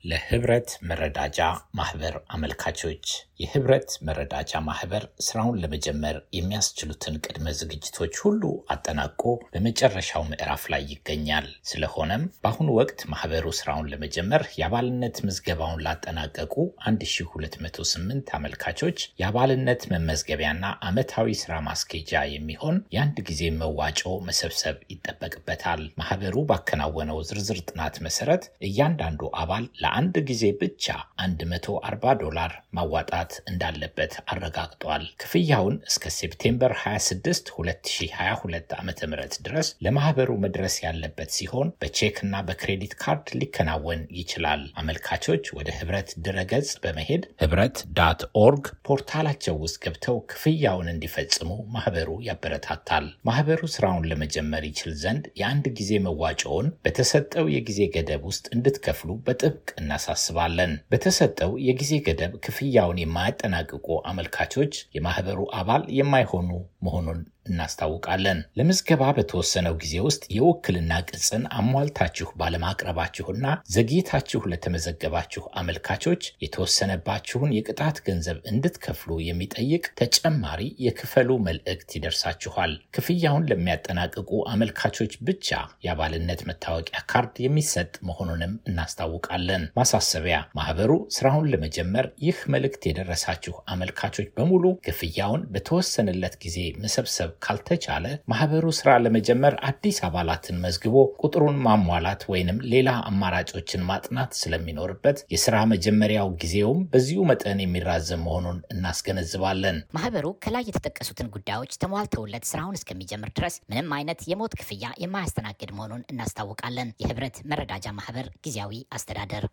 ለህብረት መረዳጃ ማህበር አመልካቾች የህብረት መረዳጃ ማህበር ስራውን ለመጀመር የሚያስችሉትን ቅድመ ዝግጅቶች ሁሉ አጠናቆ በመጨረሻው ምዕራፍ ላይ ይገኛል። ስለሆነም በአሁኑ ወቅት ማህበሩ ስራውን ለመጀመር የአባልነት ምዝገባውን ላጠናቀቁ 1208 አመልካቾች የአባልነት መመዝገቢያና ዓመታዊ ስራ ማስኬጃ የሚሆን የአንድ ጊዜ መዋጮ መሰብሰብ ይጠበቅበታል። ማህበሩ ባከናወነው ዝርዝር ጥናት መሰረት እያንዳንዱ አባል ለአንድ ጊዜ ብቻ $140 ማዋጣት እንዳለበት አረጋግጧል። ክፍያውን እስከ ሴፕቴምበር 26 2022 ዓ.ም ድረስ ለማህበሩ መድረስ ያለበት ሲሆን በቼክና በክሬዲት ካርድ ሊከናወን ይችላል። አመልካቾች ወደ ህብረት ድረገጽ በመሄድ ህብረት.org ፖርታላቸው ውስጥ ገብተው ክፍያውን እንዲፈጽሙ ማህበሩ ያበረታታል። ማህበሩ ስራውን ለመጀመር ይችል ዘንድ የአንድ ጊዜ መዋጮውን በተሰጠው የጊዜ ገደብ ውስጥ እንድትከፍሉ በጥብቅ እናሳስባለን። በተሰጠው የጊዜ ገደብ ክፍያውን የማያጠናቅቁ አመልካቾች የማህበሩ አባል የማይሆኑ መሆኑን እናስታውቃለን። ለምዝገባ በተወሰነው ጊዜ ውስጥ የውክልና ቅጽን አሟልታችሁ ባለማቅረባችሁና ዘግይታችሁ ለተመዘገባችሁ አመልካቾች የተወሰነባችሁን የቅጣት ገንዘብ እንድትከፍሉ የሚጠይቅ ተጨማሪ የክፈሉ መልእክት ይደርሳችኋል። ክፍያውን ለሚያጠናቅቁ አመልካቾች ብቻ የአባልነት መታወቂያ ካርድ የሚሰጥ መሆኑንም እናስታውቃለን። ማሳሰቢያ፣ ማህበሩ ስራውን ለመጀመር ይህ መልእክት የደረሳችሁ አመልካቾች በሙሉ ክፍያውን በተወሰነለት ጊዜ መሰብሰብ ካልተቻለ ማህበሩ ስራ ለመጀመር አዲስ አባላትን መዝግቦ ቁጥሩን ማሟላት ወይንም ሌላ አማራጮችን ማጥናት ስለሚኖርበት የስራ መጀመሪያው ጊዜውም በዚሁ መጠን የሚራዘም መሆኑን እናስገነዝባለን። ማህበሩ ከላይ የተጠቀሱትን ጉዳዮች ተሟልተውለት ስራውን እስከሚጀምር ድረስ ምንም አይነት የሞት ክፍያ የማያስተናግድ መሆኑን እናስታውቃለን። የህብረት መረዳጃ ማህበር ጊዜያዊ አስተዳደር